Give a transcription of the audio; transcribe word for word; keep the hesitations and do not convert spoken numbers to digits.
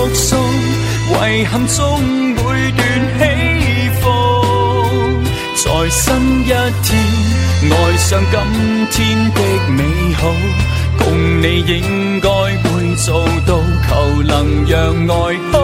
數，遺憾中每段起伏。在新一天愛上今天的美好，共你應該會做到，求能讓愛好